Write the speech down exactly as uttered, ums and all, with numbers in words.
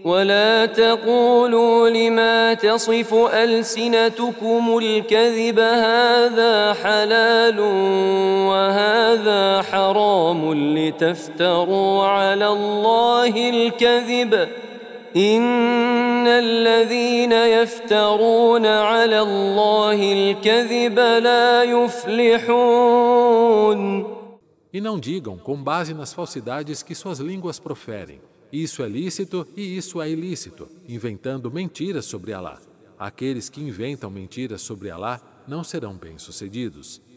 ولا تقولوا لما تصف ألسنتكم الكذب هذا حلال وهذا حرام لتفتروا على الله الكذب إن الذين يفترون على الله الكذب لا يفلحون. E não digam com base nas falsidades que suas línguas proferem. Isso é lícito e isso é ilícito, inventando mentiras sobre Alá. Aqueles que inventam mentiras sobre Alá não serão bem-sucedidos.